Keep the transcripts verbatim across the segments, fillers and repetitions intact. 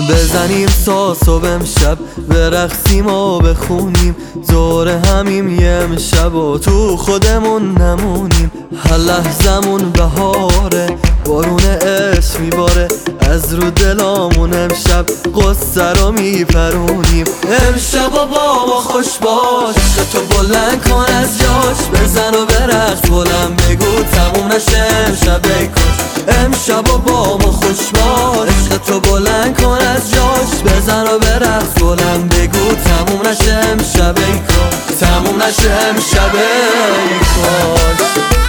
بزنیم ساسو امشب، برقصیم و بخونیم، دور همیم یه امشب و تو خودمون نمونیم. هر لحظمون بهاره، بارون عشق میباره، از رو دلامون امشب قصه رو میپرونیم. امشب با ما خوش باش، تو بلند کن از جاش، بزن و برقص بلند بگو تموم نشه امشب ای کاش. امشب با ما خوش باش، عشق تو بلند کن از جاش، بزن و برقص بلند بگو تموم نشه امشب ای کاش، تموم نشه امشب ای کاش.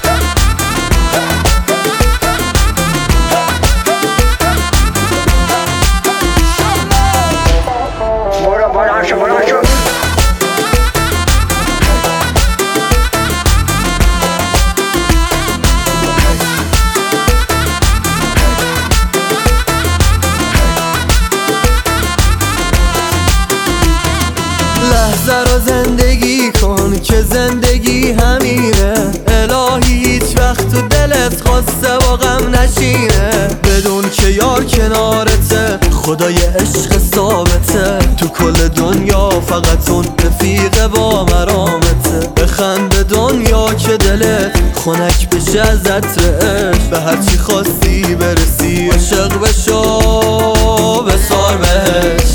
لحظه رو زندگی کن که زندگی همینه، الهی هیچ وقت تو دلت خواسته با غم نشینه. بدون که یار کنارته، خدای عشق ثابته، تو کل دنیا فقط اون رفیق با مرامته. بخند به دنیا که دلت خنک بشه از عطر، به هرچی خواستی برسی، عاشق بشو بسار بهش.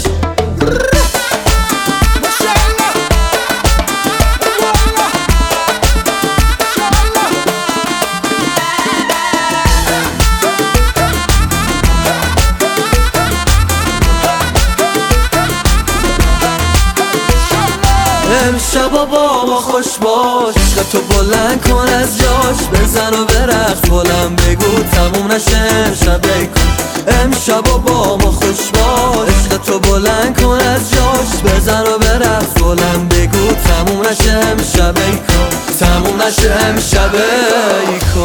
امشب با ما خوش باش، عشق تو بلند کن از جاش، بزن و برقص بلند بگو تموم نشه امشب ای کاش. امشب با ما خوش باش، عشق تو بلند کن از جاش، بزن و برقص بلند بگو تموم نشه امشب ای کاش، تموم نشه امشب ای کاش.